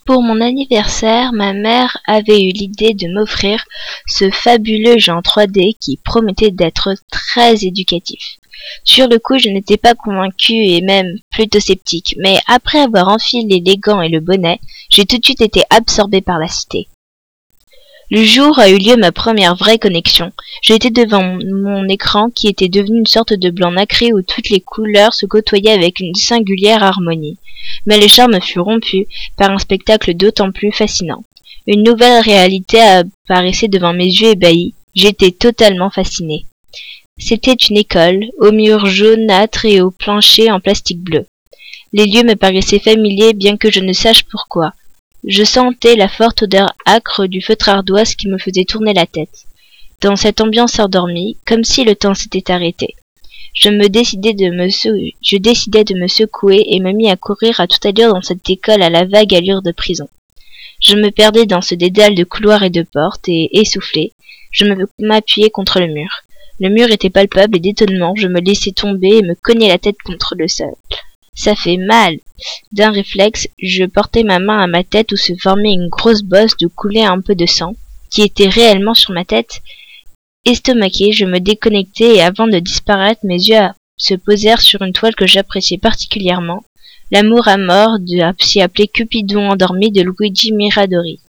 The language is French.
Pour mon anniversaire, ma mère avait eu l'idée de m'offrir ce fabuleux jeu en 3D qui promettait d'être très éducatif. Sur le coup, je n'étais pas convaincue et même plutôt sceptique, mais après avoir enfilé les gants et le bonnet, j'ai tout de suite été absorbée par la cité. Le jour a eu lieu ma première vraie connexion. J'étais devant mon écran qui était devenu une sorte de blanc nacré où toutes les couleurs se côtoyaient avec une singulière harmonie. Mais le charme fut rompu par un spectacle d'autant plus fascinant. Une nouvelle réalité apparaissait devant mes yeux ébahis. J'étais totalement fascinée. C'était une école, aux murs jaunâtres et au plancher en plastique bleu. Les lieux me paraissaient familiers bien que je ne sache pourquoi. Je sentais la forte odeur âcre du feutre ardoise qui me faisait tourner la tête. Dans cette ambiance endormie, comme si le temps s'était arrêté. Je décidai de me secouer et me mis à courir à toute allure dans cette école à la vague allure de prison. Je me perdais dans ce dédale de couloirs et de portes et, essoufflé, je m'appuyais contre le mur. Le mur était palpable et d'étonnement, je me laissai tomber et me cognai la tête contre le sol. Ça fait mal. D'un réflexe, je portai ma main à ma tête où se formait une grosse bosse d'où coulait un peu de sang, qui était réellement sur ma tête. Estomaqué, je me déconnectai et avant de disparaître, mes yeux se posèrent sur une toile que j'appréciais particulièrement, L'amour à mort, aussi appelé Cupidon endormi de Luigi Miradori.